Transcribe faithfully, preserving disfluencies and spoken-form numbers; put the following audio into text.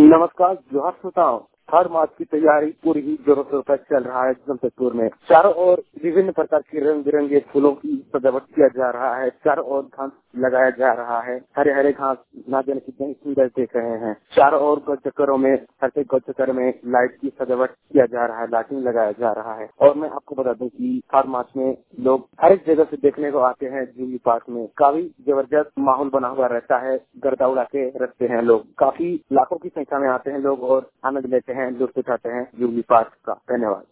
नमस्कार, जोहार श्रोताओं। हर मास की तैयारी पूरी ही जोरों शोरों पर चल रहा है जमशेदपुर में। चारों ओर विभिन्न प्रकार के रंग बिरंगे फूलों की सजावट किया जा रहा है। चारों ओर घास लगाया जा रहा है। हरे हरे घास ना जाने कितने सुंदर देख रहे हैं। चारों ओर गौ चक्करों में हर एक गौ चक्कर में लाइट की सजावट किया जा रहा है, लाइटिंग लगाया जा रहा है। और मैं आपको बता दूं कि हर मास में लोग हर एक जगह से देखने को आते हैं। जूबली पार्क में काफी जबरदस्त माहौल बना हुआ रहता है। गर्दा उड़ा के रखते हैं लोग, काफी लाखों की संख्या में आते हैं लोग और आनंद लेते हैं, लुत्फ उठाते हैं जूबली पार्क का। धन्यवाद।